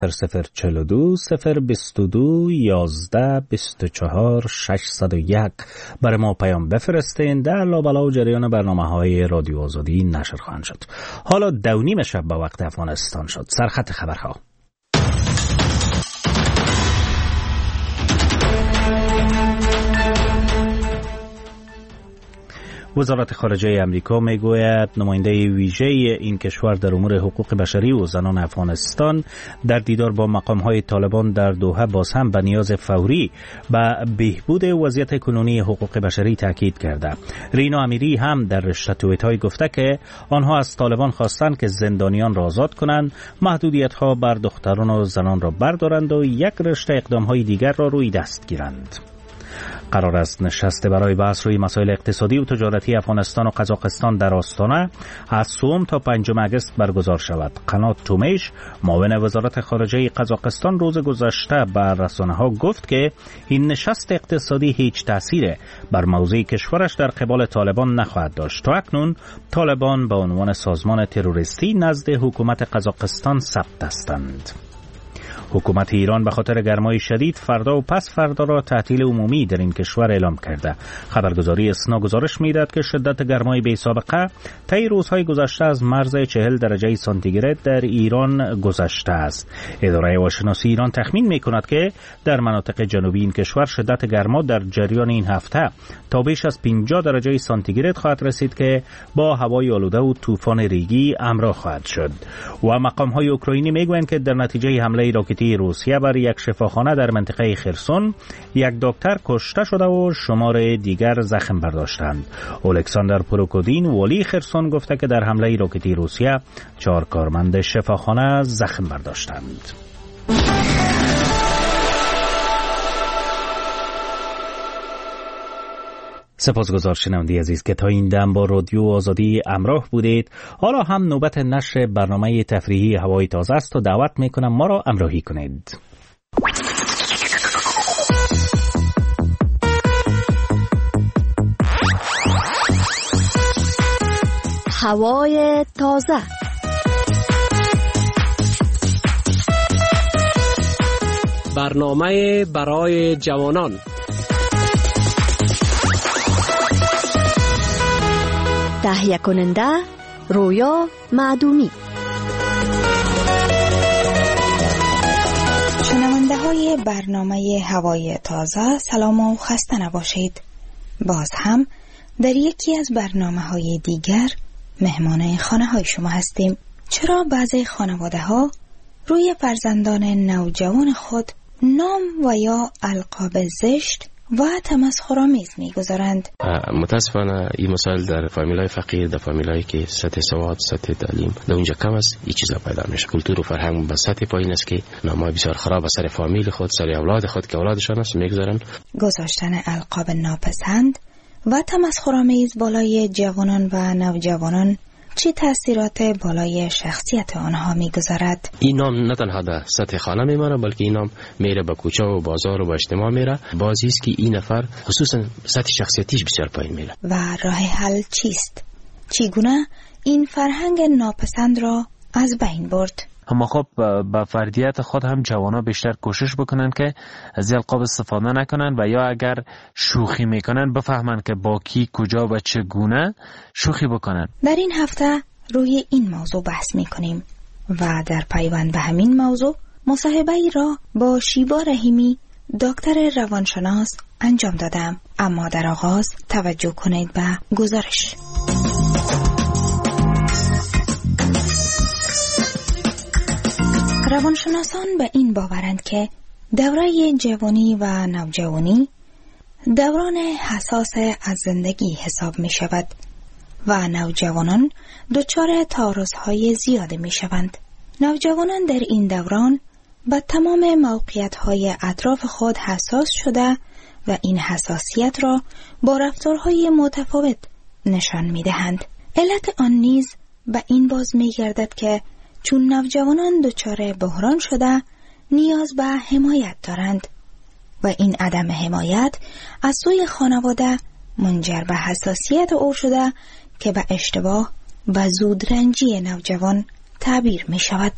042 022 11 24 601 برای ما پیام بفرستین. در لابلا و جریان برنامه‌های رادیو آزادی نشر خواهند شد. حالا 2:30 شب به وقت افغانستان شد. سرخط خبرها. وزارت خارجه امریکا میگوید نماینده ویژه این کشور در امور حقوق بشری و زنان افغانستان در دیدار با مقام‌های طالبان در دوحه باز هم به نیاز فوری به بهبود وضعیت کنونی حقوق بشری تاکید کرده. رینا امیری هم در رشته توییت‌های گفته که آنها از طالبان خواستند که زندانیان را آزاد کنند، محدودیت‌ها بر دختران و زنان را بردارند و یک رشته اقدام‌های دیگر را روی دست گیرند. قرار است نشست برای بحث روی مسائل اقتصادی و تجارتی افغانستان و قزاقستان در آستانه از سوم تا 5 آگوست برگزار شود. قنات تومیش معاون وزارت خارجه قزاقستان روز گذشته به رسانه‌ها گفت که این نشست اقتصادی هیچ تأثیر بر موضوع کشورش در قبال طالبان نخواهد داشت. تا اکنون طالبان به عنوان سازمان تروریستی نزد حکومت قزاقستان ثبت هستند. حکومت ایران به خاطر گرمای شدید فردا و پس فردا را تعطیل عمومی در این کشور اعلام کرده. خبرگزاری اسنا گزارش می‌دهد که شدت گرمای بی سابقه طی روزهای گذشته از مرز 40 درجه سانتیگراد در ایران گذشته است. اداره هواشناسی ایران تخمین می‌کند که در مناطق جنوبی این کشور شدت گرما در جریان این هفته تا بیش از 50 درجه سانتیگراد خواهد رسید که با هوای آلوده و طوفان ریگی همراه خواهد شد. و مقام‌های اوکراینی می‌گویند که در نتیجه حمله راکتی روسیه بر یک شفاخانه در منطقه خرسون یک دکتر کشته شده و شمار دیگر زخم برداشتند. الکساندر پروکودین والی خرسون گفته که در حمله راکتی روسیه 4 کارمند شفاخانه زخم برداشتند. سپاسگزار شنونده عزیز که تا این دم با رادیو آزادی همراه بودید. حالا هم نوبت نشر برنامه تفریحی هوای تازه است و دعوت میکنم ما را همراهی کنید. هوای تازه. برنامه برای جوانان. تهیه کننده رویا معدومی. شنونده های برنامه هوای تازه سلام و خسته نباشید. باز هم در یکی از برنامه های دیگر مهمان خانه های شما هستیم. چرا بعضی خانواده ها روی فرزندان نوجوان خود نام و یا القاب زشت و تمسخرآمیز می‌گذارند؟ متاسفانه این مسائل در فامیلای فقیر، در فامیلایی که سطح سواد، سطح تعلیم در اونجا کم است، این چیزا پیدا میشه. کلتور و فرهنگ به سطح پایین است که نامای بسیار خراب سر فامیل خود، سر اولاد خود که اولادشان است می‌گذارن. گذاشتن القاب ناپسند و تمسخرآمیز بالای جوانان و نوجوانان چه تأثیرات بالای شخصیت آنها میگذارد؟ این نام نه تنها در سطح خانه میمانه، بلکه این نام میره به کوچه و بازار و به اجتماع میره. بازی است که این نفر خصوصا سطح شخصیتیش بسیار پایین میره. و راه حل چیست؟ چگونه این فرهنگ ناپسند را از بین برد؟ اما خب با فردیت خود هم جوانا بیشتر کوشش بکنن که از القاب استفاده نکنن و یا اگر شوخی میکنن بفهمن که با کی، کجا و چگونه شوخی بکنن. در این هفته روی این موضوع بحث میکنیم و در پیوند به همین موضوع مصاحبه ای را با شیبا رحیمی دکتر روانشناس انجام دادم. اما در آغاز توجه کنید به گزارش. روانشناسان به این باورند که دوره جوانی و نوجوانی دوران حساس از زندگی حساب می شود و نوجوانان دچار تعارض‌های زیاده می شوند. نوجوانان در این دوران به تمام موقعیت‌های اطراف خود حساس شده و این حساسیت را با رفتارهای متفاوت نشان می دهند. علت آن نیز به این باز می گردد که چون نوجوانان دچار بحران شده نیاز به حمایت دارند و این عدم حمایت از سوی خانواده منجر به حساسیت او شده که به اشتباه و زودرنجی نوجوان تعبیر می شود.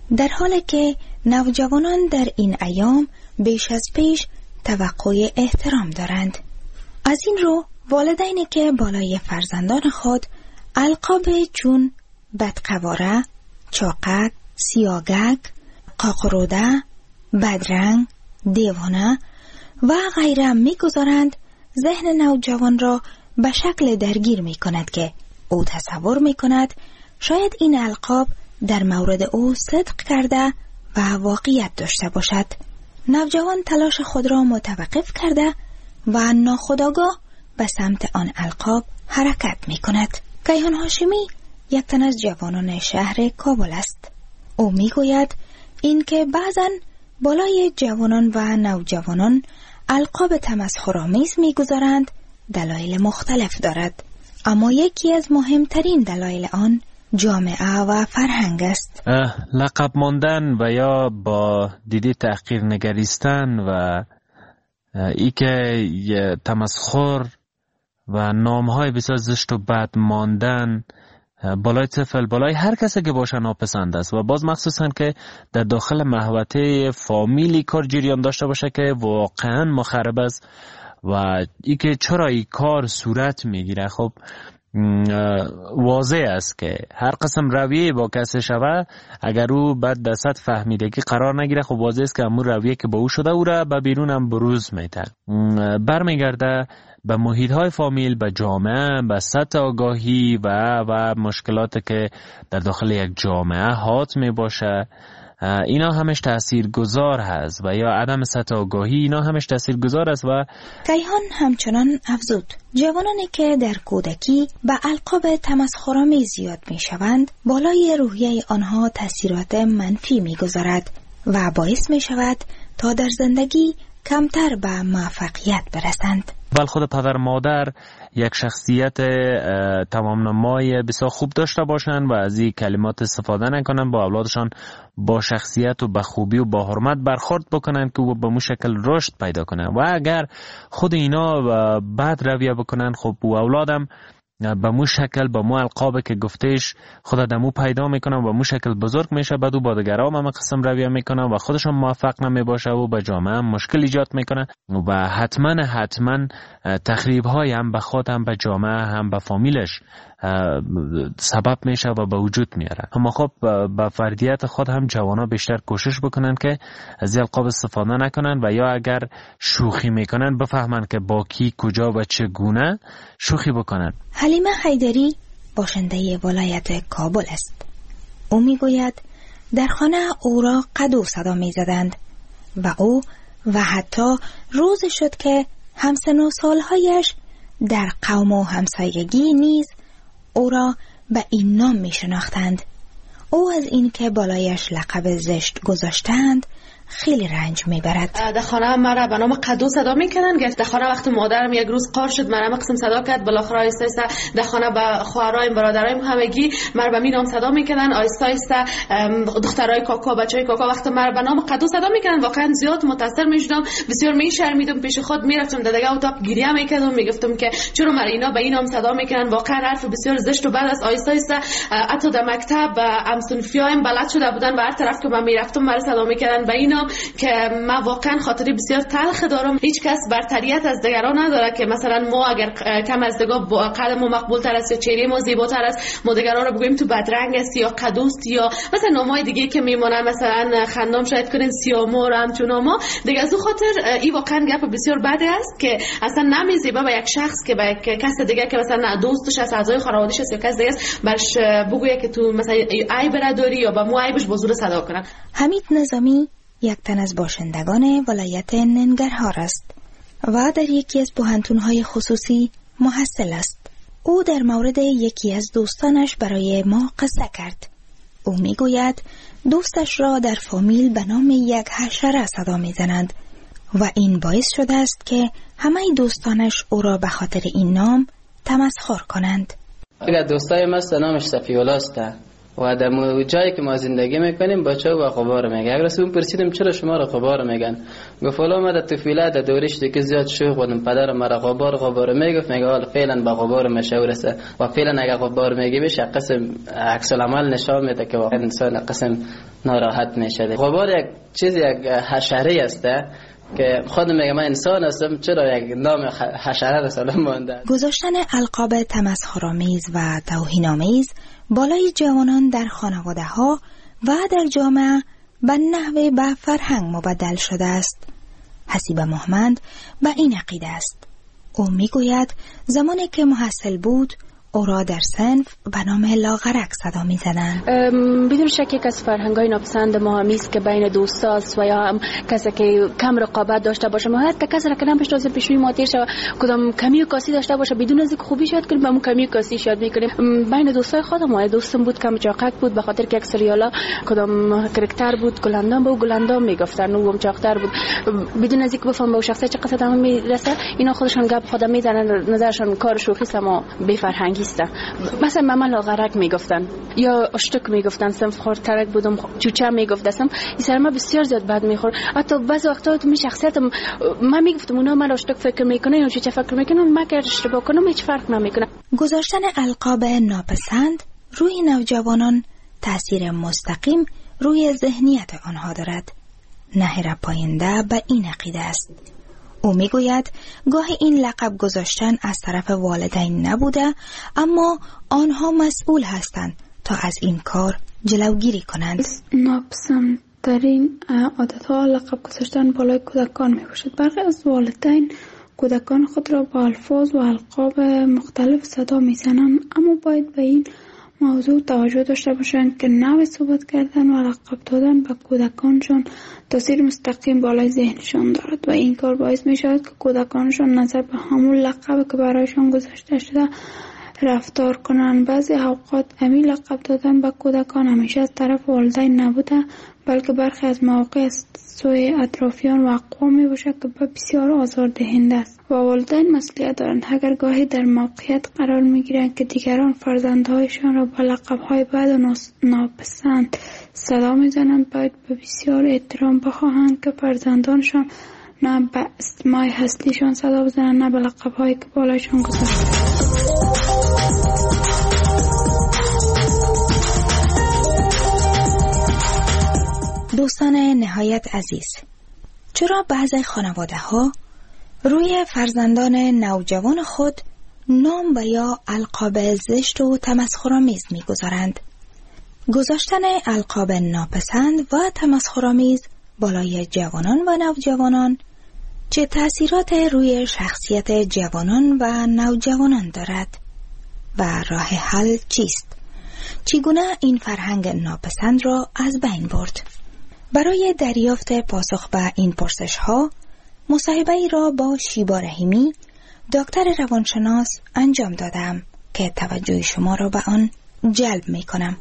در حالی که نوجوانان در این ایام بیش از پیش توقع احترام دارند. از این رو والدینی که بالای فرزندان خود القاب چون بدقواره، چاقک، سیاگک، قاقروده، بدرنگ، دیوانه و غیره میگذارند، ذهن نوجوان را به شکل درگیر می کند که او تصور می کند شاید این القاب در مورد او صدق کرده و واقعیت داشته باشد. نوجوان تلاش خود را متوقف کرده و ناخودآگاه به سمت آن القاب حرکت می کند. کیهان هاشمی یک تن از جوانان شهر کابل است. او می گوید این که بعضن بالای جوانان و نوجوانان القاب تمسخرآمیز می گذارند دلایل مختلف دارد، اما یکی از مهمترین دلایل آن جامعه و فرهنگ است. لقب ماندن و یا با دیده تحقیر نگریستن و ای که تمسخر و نامهای بسیار زشت و بد ماندن بالای طفل، بالای هر کسی که باشه ناپسند است و باز مخصوصا که در داخل محوطه فامیلی کار جریان داشته باشه که واقعا مخرب است و ای که چرا این کار صورت میگیره. خب واضح است که هر قسم رویه با کسی شوه اگر او بعد در سطح فهمیدگی قرار نگیره، خب واضح است که همون رویه که با او شده او را به بیرون هم بروز میده، برمیگرده به محیط های فامیل، به جامعه، به سطح آگاهی و مشکلات که در داخل یک جامعه حاکم باشه. اینا همش تاثیرگذار هست و یا عدم سطح آگاهی اینا همش تاثیرگذار است. و کیهان همچنان افزود جوانانی که در کودکی به القاب تمسخرآمیز زیاد می شوند بالای روحیه آنها تاثیرات منفی می گذارد و باعث می شود تا در زندگی کمتر به موفقیت برسند. بل خود پدر مادر یک شخصیت تمام نمای بسیار خوب داشته باشند و از این کلمات استفاده نکنند، با اولادشان با شخصیت و با خوبی و با حرمت برخورد بکنند که به مو شکل رشد پیدا کنند. و اگر خود اینا بد رویه بکنند، خب اولادم به مو شکل با مو القاب که گفتش خود دمو پیدا میکنن و مو شکل بزرگ میشه، بعد او با دیگران هم قسم رویه میکنن و خودشون موفق نمیباشه و به جامعه هم مشکل ایجاد میکنن و حتما تخریب های هم به خود هم به جامعه هم به فامیلش سبب میشه و به وجود میاره. اما خب با فردیت خود هم جوانا بیشتر کوشش بکنن که از القاب استفاده نکنن و یا اگر شوخی میکنن بفهمن که با کی کجا و چگونه شوخی بکنن. حلیمه حیدری باشنده ولایت کابل است. او میگوید در خانه او را قدو صدا میزدند و او و حتی روزی شد که همسن و سالهایش در قوم و همسایگی نیز او را به این نام می شناختند. او از این که بالایش لقب زشت گذاشتند خیلی رنج میبرد. در خانه مرا به نام قدو صدا میکنن. در خانه وقتی مادرم یک روز قار شد مرا قسم صدا کرد، بالاخره آیسته آیسته در خانه به خواهرایم برادرایم همگی مرا به می نام صدا میکنن. آیسته آیسته دخترای کاکا بچهای کاکا وقتی مرا به نام قدو صدا میکنن واقعا زیاد متاثر میشدم، بسیار میشرمیدم، پیش خود میرفتم در دیگه اتاق گریه میکردم، میگفتم که چرا مرا اینا به این نام صدا میکنن، واقعا حرف بسیار زشت و بد است. آیسته آیسته حتی در مکتب همسنفیایم بلد شده بودن و هر طرف که من میرفتم مرا صدا میکردن به این که من واقعا خاطری بسیار تلخ دارم. هیچ کس برتریت از دیگران نداره که مثلا ما اگر کم از دیگه قدم ما مقبول تر است یا چهره ما زیباتر است ما دیگران رو بگوییم تو بدرنگ است یا قدوست یا مثلا نامای دیگه که میمونن مثلا خندام شاید کنین سیامور همچون ما دیگه. از اون خاطر این واقعا گپ بسیار بده است که اصلا نمیزیبه به یک شخص که به کس دیگه که مثلا دوستش است، اعضای خانواده‌اش است یا کس دیگه است برش بگویه که تو مثلا عیب نداری یا به مو عیبش با زور صدا کنن. حمید نظامی یک تن از باشندگان ولایت ننگرهار است و در یکی از پوهنتون‌های خصوصی محصل است. او در مورد یکی از دوستانش برای ما قصه کرد. او میگوید دوستش را در فامیل به نام یک حشره صدا میزنند و این باعث شده است که همه دوستانش او را به خاطر این نام تمسخر کنند. اگر دوستای ما نامش صفی‌الله است و در جایی که ما زندگی میکنیم بچه‌ها با غبار میگه. اگر اون پرسیدم چرا شما را غبار میگن، گفت والا ما در طفولیت در دورش دیگه زیاد شوخ بودم، پدر مرا غبار میگفت، میگه حالا فعلا با غبار مشهور است و فعلا اگر غبار میگی بشه قسم عکس العمل نشان میده که واقعا انسان قسم ناراحت میشه. غبار یک چیز، یک حشره است که خود میگه من انسان هستم، چرا یک نام حشره را سلام مانده. گذاشتن القاب تمسخرآمیز و توهین‌آمیز بالای جوانان در خانواده‌ها و در جامعه به نحوه به فرهنگ مبدل شده است. حسیب محمد به این عقیده است. او میگوید زمانی که محصل بود او را در صنف به نام لاغرک صدا می‌زدند. بدون شک یک از فرهنگ‌های ناپسند ما همیست که بین دوستاست و یا هم کسی که کم رقابت داشته باشه، ما حتی کسی را که نمی‌شناسیم پیشوی ما تیر شود، کدام کمی و کاسی داشته باشه بدون از اینکه خوبی شاید کنیم، همون کمی و کاسی شاید می‌کنیم. بین دوستای خودم دوستم بود کم چاقک بود، به خاطر که یک سریالا کدام کاراکتر بود گلندام بود، گلندام میگفتن، اون چاقتر بود، بدون از اینکه بفهم به شخصیت چه قصد هم میرسه، اینا خودشون گپ خودم میزنن، نظرشون کار شوخی است اما بی فرهنگی است. مثلا مامان لاغرک میگفتن یا اشتک میگفتن، صنف خورترک بودم، چوچه میگفتم، این سر ما بسیار زیاد بد میخورد. حتی بعضی وقتا تو می شخصیتم من میگفتم اونا من اشتک فکر میکنه یا چوچه فکر میکنه، من که اشتباه کنم هیچ فرق نمیکنه. گذاشتن القاب ناپسند روی نوجوانان تاثیر مستقیم روی ذهنیت آنها دارد. نهر پاینده به این عقیده است. او میگوید گاهی این لقب گذاشتن از طرف والدین نبوده، اما آنها مسئول هستند تا از این کار جلوگیری کنند. ناپسندترین عادتها لقب گذاشتن بالای کودکان می باشد. برخی از والدین کودکان خود را با الفاظ و القاب مختلف صدا می زنند، اما باید به این موضوع توجه داشته باشند که نوع صحبت کردن و لقب دادن به کودکانشان تاثیر مستقیم بالای ذهنشان دارد و این کار باعث می شود که کودکانشان نظر به همون لقب که برایشان گذاشته شده رفتار کنند. بعضی اوقات همین لقب دادن به کودکان همیشه از طرف والدین نبوده، بلکه برخی از مواقع از سوی اطرافیان و اقوام می باشد که بسیار آزاردهنده است و والدین مسئولیت دارند. اگر گاهی در موقعیت قرار می گیرند که دیگران فرزندهایشان را با لقب‌های بد و ناپسند صدا می زنند، باید به بسیار احترام بخواهند که فرزندانشان نه به اسمای هستیشان صدا بزنند نه به لقب‌هایی که بالایشان گذاشته. دوستان نهایت عزیز، چرا بعضی خانواده‌ها روی فرزندان نوجوان خود نام و یا القاب زشت و تمسخرآمیز می‌گذارند؟ گذاشتن القاب ناپسند و تمسخرآمیز بالای جوانان و نوجوانان چه تأثیرات روی شخصیت جوانان و نوجوانان دارد و راه حل چیست؟ چگونه این فرهنگ ناپسند را از بین برد؟ برای دریافت پاسخ به این پرسش‌ها مصاحبه‌ای را با شیبا رحیمی، دکتر روانشناس انجام دادم که توجه شما را به آن جلب می‌کنم.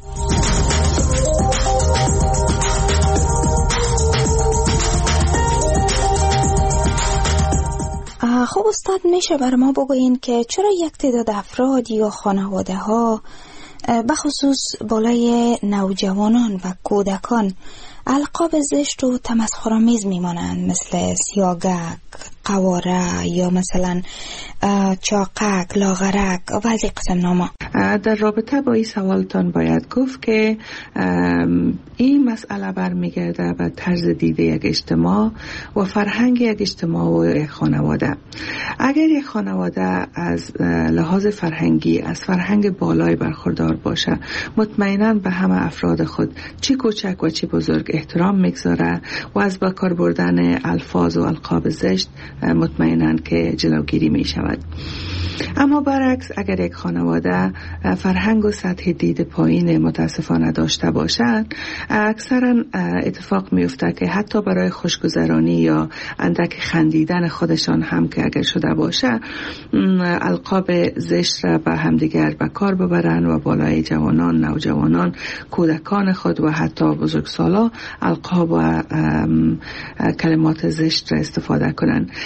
خب استاد، میشه بر ما بگوین که چرا یک تعداد افراد یا خانواده‌ها بخصوص بالای نوجوانان و کودکان القاب زشت و تمسخرآمیز میمانند، مثل سیاگک، قواره یا مثلا چاقک، لاغرک و از این قسم نامه؟ در رابطه با این سوالتان باید گفت که این مسئله برمیگرده به طرز دیده یک اجتماع و فرهنگ یک اجتماع و یک خانواده. اگر یک خانواده از لحاظ فرهنگی از فرهنگ بالای برخوردار باشه، مطمئناً به همه افراد خود چه کوچک و چه بزرگ احترام میگذاره و از با کار بردن الفاظ و القاب زشت مطمئناً که جلوگیری می شود. اما برعکس، اگر یک خانواده فرهنگ و سطح دید پایین متاسفانه داشته باشند، اکثرا اتفاق میفته که حتی برای خوشگذرانی یا اندک خندیدن خودشان هم که اگر شده باشه، القاب زشت را به همدیگر به کار ببرن و بالای جوانان، نوجوانان، کودکان خود و حتی بزرگسالا القاب و کلمات زشت را استفاده کنند.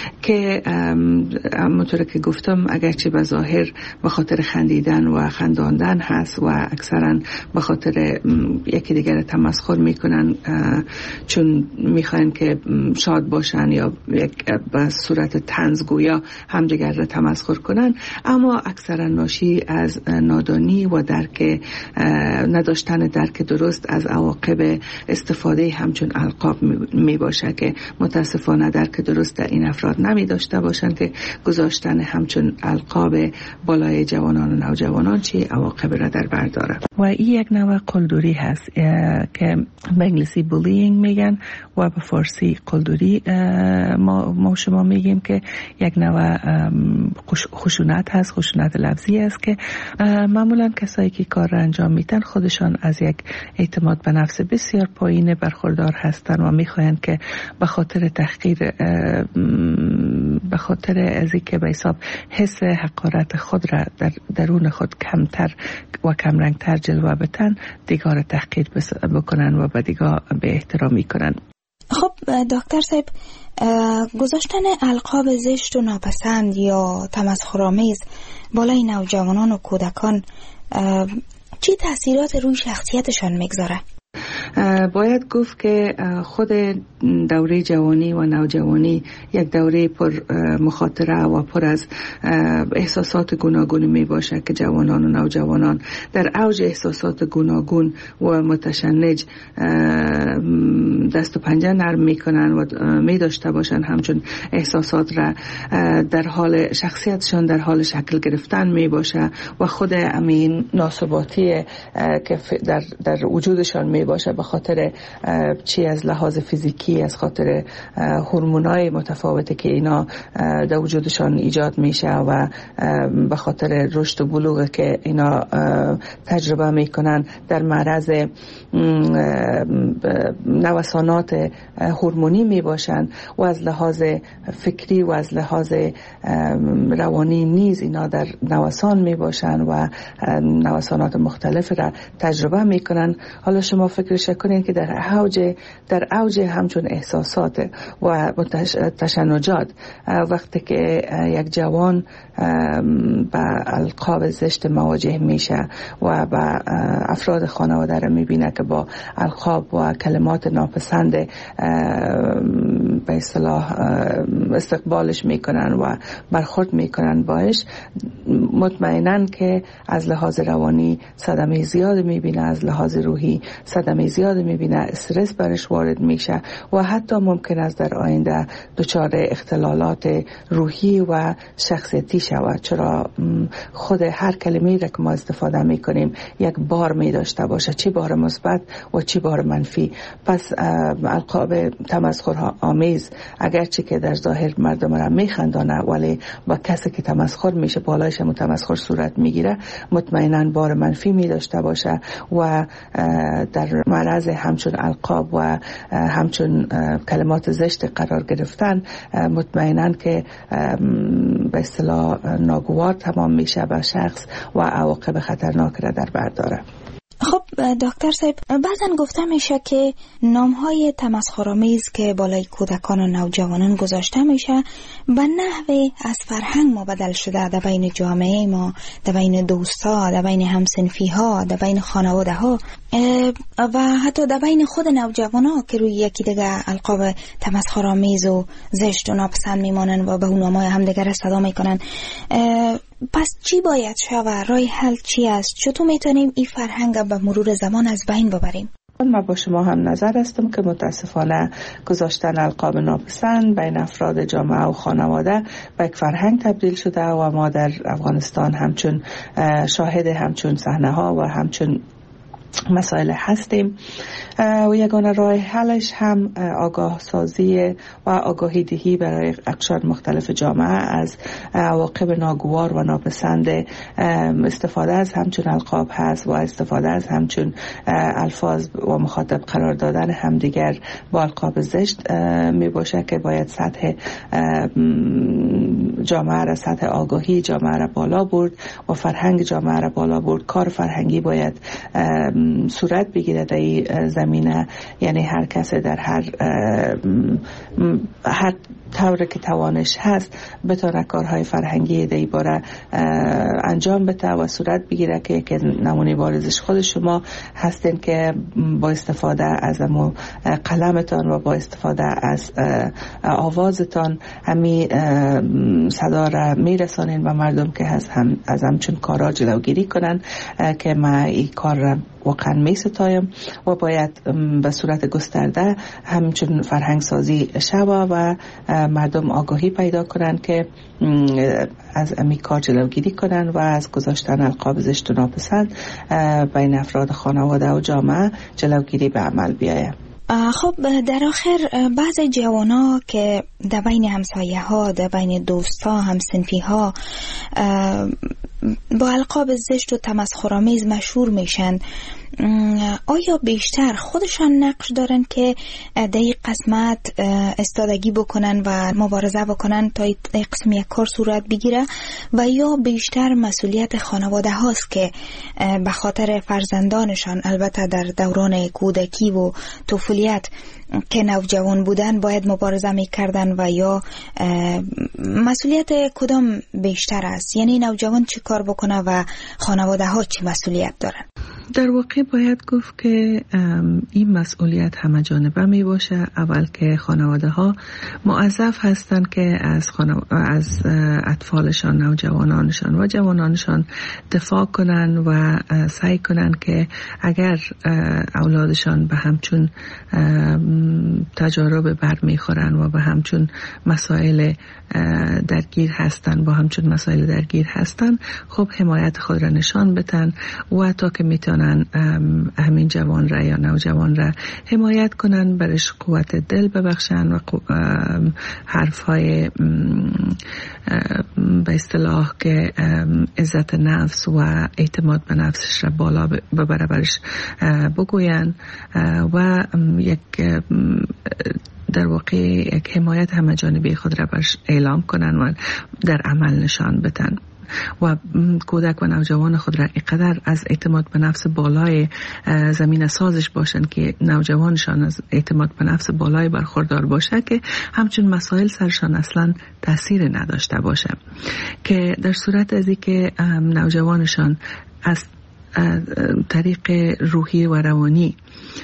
که همونطور که گفتم اگرچه به ظاهر به خاطر خندیدن و خنداندن هست و اکثرا به خاطر یکی دیگر تمسخر میکنن چون میخواین که شاد باشن یا به صورت طنزگویا همدیگر را تمسخر کنن، اما اکثرا ناشی از نادانی و نداشتن درک درست از عواقب استفاده همچون القاب می باشه که متاسفانه درک درست در این افراد نمی داشته باشند که گذاشتن همچون القاب بالای جوانان و نوجوانان چی عواقب را در بر داره. و این یک نوع قلدری هست که به انگلیسی بولینگ میگن و به فارسی قلدری ما شما میگیم که یک نوع خشونت هست، خشونت لفظی است که معمولا کسایی که کار را انجام میدن خودشان از یک اعتماد به نفس بسیار پایین برخوردار هستند و میخواهند که به خاطر تحقیر، به خاطر از اینکه به حساب حس حقارت خود را در درون خود کمتر و کمرنگتر جلوه بدن، دیگر تحقیر بکنن و به دیگر به احترامی کنن. خب دکتر صاحب، گذاشتن القاب زشت و ناپسند یا تمسخرآمیز بالای نوجوانان و کودکان چی تأثیرات روی شخصیتشان میگذاره؟ باید گفت که خود دوره جوانی و نوجوانی یک دوره پر مخاطره و پر از احساسات گوناگون می باشه که جوانان و نوجوانان در اوج احساسات گوناگون و متشنج دست و پنجه نرم می کنن و می داشته باشن همچون احساسات را در حال شخصیتشان در حال شکل گرفتن می باشه و خود امین ناثباتی که در وجودشان می باشه به خاطر چی از لحاظ فیزیکی، از خاطر هورمونای متفاوتی که اینا در وجودشان ایجاد میشه و به خاطر رشد و بلوغ که اینا تجربه میکنن در معرض نوسانات هورمونی میباشن و از لحاظ فکری و از لحاظ روانی نیز اینا در نوسان میباشن و نوسانات مختلف را تجربه میکنن. حالا شما فکرش کنین که در اوج همچون احساسات و تشنجات وقتی که یک جوان با القاب زشت مواجه میشه و با افراد خانواده را میبینه که با القاب و کلمات ناپسند به اصطلاح استقبالش میکنن و برخورد میکنن باش، مطمئناً که از لحاظ روانی صدمه زیاد میبینه، از لحاظ روحی صدمه زیاد میبینه، استرس برش وارد میشه و حتی ممکن است در آینده دچار اختلالات روحی و شخصیتی شود، چرا خود هر کلمه‌ای را که ما استفاده میکنیم یک بار میداشته باشه، چی بار مثبت و چی بار منفی. پس القاب تمسخر آمیز اگرچه که در ظاهر مردم را میخندانه ولی با کسی که تمسخر میشه بالایش تمسخر صورت میگیره، مطمئنا بار منفی میداشته باشه و در معرض همچون القاب و همچون کلمات زشت قرار گرفتن مطمئنا که به اصطلاح ناگوار تمام میشه به شخص و عواقب خطرناک را در بر داره. خب دکتر صاحب، بعضن گفته میشه که نامهای تمسخرآمیز که بالای کودکان و نوجوانان گذاشته میشه به نحوی از فرهنگ مبدل شده در بین جامعه ما، در بین دوستا، در بین همسنفی ها، در بین خانواده ها و حتی در بین خود نوجوان ها که روی یکی دیگه القاب تمسخرآمیز و زشت و ناپسند میمانن و به نامهای همدیگر صدا میکنن. پس چی باید شود؟ راه حل چی است؟ چطور میتونیم این فرهنگ به مرور زمان از بین ببریم؟ من با شما هم نظر هستم که متاسفانه گذاشتن القاب ناپسند بین افراد جامعه و خانواده به یک فرهنگ تبدیل شده و ما در افغانستان همچون شاهد همچون صحنه ها و همچون مسائل هستیم و یگانه راه حلش هم آگاه سازی و آگاهی دهی برای اقشار مختلف جامعه از عواقب ناگوار و ناپسند استفاده از همچون القاب هست و استفاده از همچون الفاظ و مخاطب قرار دادن همدیگر با القاب زشت می باشه که باید سطح جامعه را، سطح آگاهی جامعه را بالا برد و فرهنگ جامعه را بالا برد. کار فرهنگی باید صورت بگیره در این زمینه، یعنی هر کس در هر طوری که توانش هست بتونه کارهای فرهنگی در باره انجام بده و صورت بگیره که نمونه بارزش خود شما هستین که با استفاده از قلمتان و با استفاده از آوازتان همی صدا را میرسانین و مردم که از همچون کارا جلوگیری کنن که ما این کار را واقعا می ستایم و باید به صورت گسترده همچون فرهنگ سازی شوه و مردم آگاهی پیدا کنن که از امی کار جلوگیری کنن و از گذاشتن القاب زشت و ناپسند بین افراد خانواده و جامعه جلوگیری به عمل بیاید. خب در آخر بعضی جوانا که در بین همسایه ها، در بین دوست ها، همسنفی ها با القاب زشت و تمسخرآمیز مشهور میشن، آیا بیشتر خودشان نقش دارن که در این قسمت استادگی بکنن و مبارزه بکنن تا این قسم یک کار صورت بگیره و یا بیشتر مسئولیت خانواده هاست که به خاطر فرزندانشان البته در دوران کودکی و طفولیت که نوجوان بودن باید مبارزه میکردن و یا مسئولیت کدام بیشتر است؟ یعنی نوجوان چی کار بکنه و خانواده ها چی مسئولیت دارن؟ در واقع باید گفت که این مسئولیت همه جانبه می باشه. اول که خانواده ها موظف هستند که از اطفالشان، نوجوانانشان و جوانانشان دفاع کنن و سعی کنن که اگر اولادشان به همچون تجارب برمیخورن و به همچون مسائل درگیر هستن خب حمایت خود را نشان بدن و تا که میتونن همین جوان را یا نوجوان را حمایت کنن، برش قوت دل ببخشن و حرفهای به اصطلاح که عزت نفس و اعتماد به نفسش را بالا ببره برش بگوین و یک در واقع یک حمایت همه جانبه خود را برش اعلام کنن و در عمل نشان بدن و کودک و نوجوان خود را اینقدر از اعتماد به نفس بالای زمین سازش باشند که نوجوانشان از اعتماد به نفس بالای برخوردار باشه که همچون مسائل سرشان اصلا تأثیر نداشته باشه، که در صورت از اینکه نوجوانشان از طریق روحی و روانی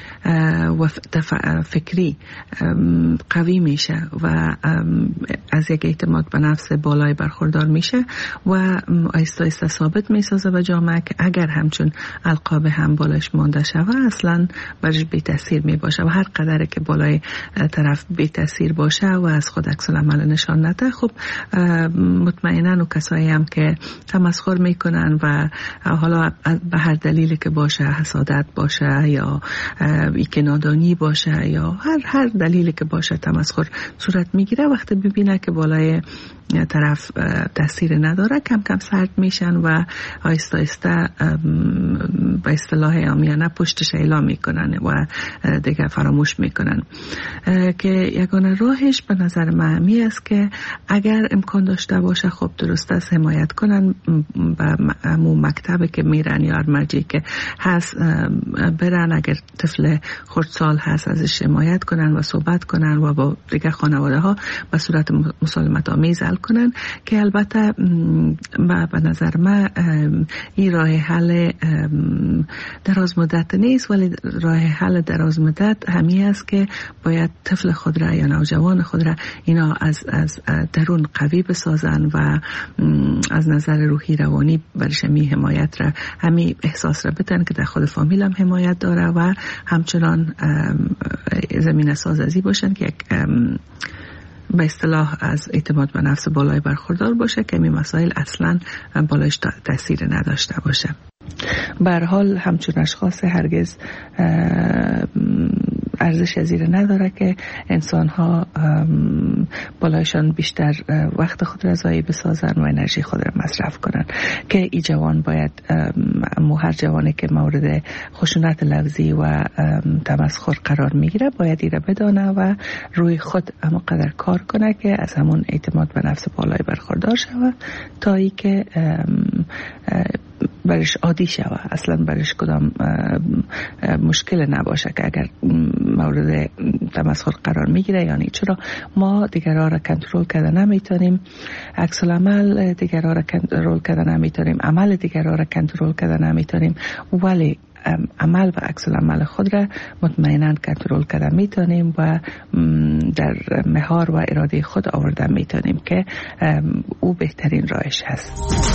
و فکری قوی میشه و از یک اعتماد به نفس بالای برخوردار میشه و آیسته آیسته ثابت میسازه به جامعه که اگر همچون القاب هم بالایش مانده شوه اصلا برش بی تاثیر میباشه و هر قدر که بالای طرف بی تاثیر باشه و از خود عکس العمل نشان نده، خب مطمئنا و کسایی هم که تمسخر میکنن و حالا به هر دلیلی که باشه، حسادت باشه یا که نادانی باشه یا هر دلیلی که باشه تمسخر صورت میگیره، وقتی ببینه که بالای طرف تاثیر نداره کم کم سرد میشن و آیسته آیسته به اصطلاح عامیانه پشتش اعلام میکنن و دیگه فراموش میکنن. که یگانه راهش به نظر من می است که اگر امکان داشته باشه خب درست است حمایت کنن به همون مکتبی که میرن یا مرجعی که هست برن، اگر طفل خردسال هست ازش حمایت کنن و صحبت کنن و با دیگه خانواده ها به صورت مسالمت آمیز حل کنن، که البته به نظر من این راه حل دراز مدت نیست، ولی راه حل دراز مدت همی است که باید طفل خود را یا نوجوان خود را اینا از درون قوی بسازن و از نظر روحی روانی برش همی حمایت را همی احساس را بدن که در خود فامیل هم حمایت داره و همچنان زمین سازی باشن که یک به اصطلاح از اعتماد به نفس بالای برخوردار باشه که این مسائل اصلا بالایش تاثیر نداشته باشه. به هر حال همچون اشخاص هرگز ارزش زیر نداره که انسان ها بالایشان بیشتر وقت خود را ضایع بسازن و انرژی خود را مصرف کنن، که ای جوان باید هر جوانی که مورد خشونت لفظی و تمسخر قرار میگیره باید ایره بدانه و روی خود اما قدر کار کنه که از همون اعتماد به نفس بالای برخوردار شود تا ای که برش عادی شوه، اصلا برش کدام مشکل نباشه که اگر مورد تمسخر قرار میگیره. یعنی چرا ما دیگرها را کنترل کرده نمیتونیم، عکس العمل دیگرها را کنترل کرده نمیتونیم، عمل دیگرها را کنترل کرده نمیتونیم، ولی عمل و عکس العمل خود را مطمئنا کنترل کرده میتونیم و در مهار و اراده خود آورده میتونیم که او بهترین راهش هست.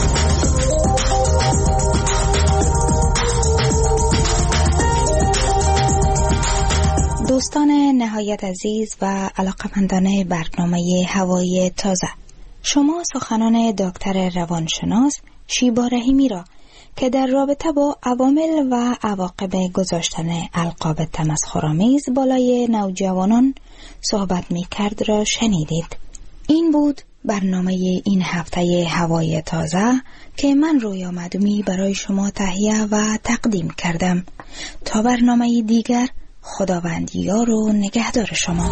دوستان نهایت عزیز و علاقمندان برنامه هوای تازه، شما سخنان دکتر روانشناس شیبا رحیمی را که در رابطه با عوامل و عواقب گذاشتن القاب تمسخرآمیز بالای نوجوانان صحبت می کرد را شنیدید. این بود برنامه این هفته هوای تازه که من رویا معدومی برای شما تهیه و تقدیم کردم. تا برنامه دیگر، خداوند یار و نگهدار شما.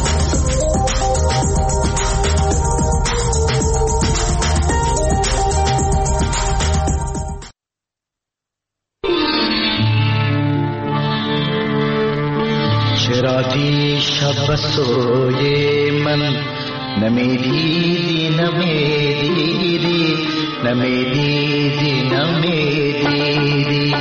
چرا دیشب سوی من نمیدیدی نمیدیدی نمیدیدی نمیدیدی،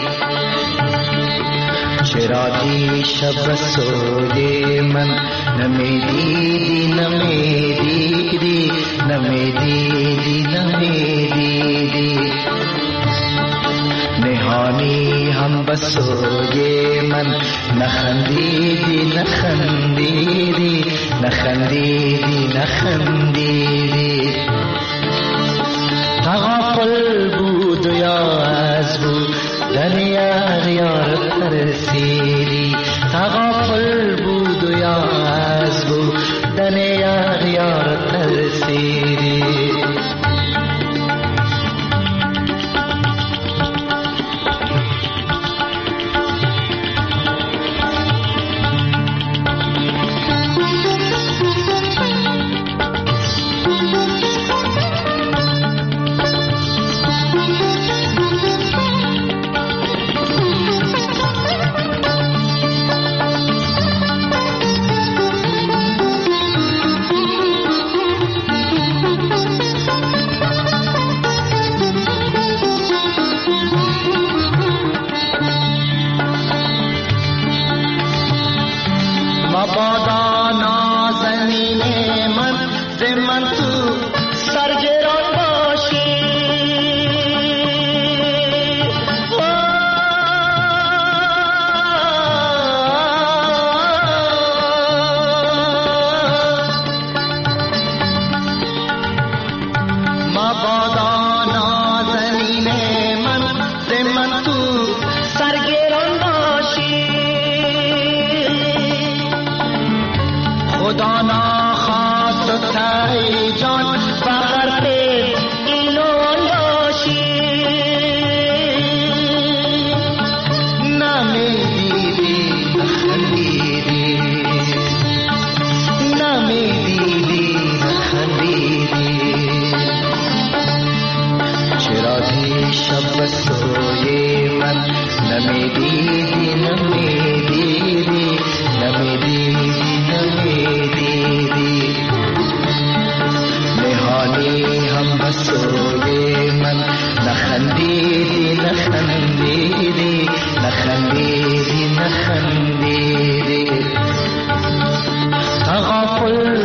چرا دیشب سوی من نمیدیدی نمیدیدی نمیدیدی نمیدیدی، نهانی هم بسوی من نخندیدی نخندیدی نخندیدی نخندیدی، تغافل بود و یاز بود در یار ترسیدی، تغافل بود و یاز بود در یار ترسیدی. نخندیدی تغافل